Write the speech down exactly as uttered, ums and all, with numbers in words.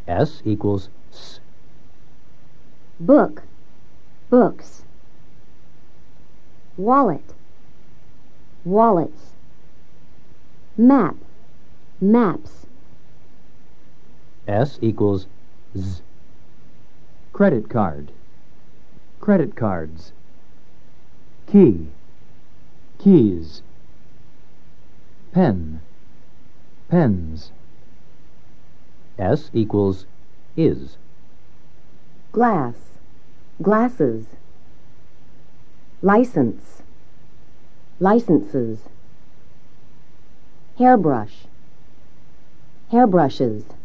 S equals S. Book, books. Wallet, wallets. Map, maps. S equals Z. Credit card, credit cards. Key, keys. Pen, pens. S equals Is. Glass, glasses. License, licenses. Hairbrush, hairbrushes.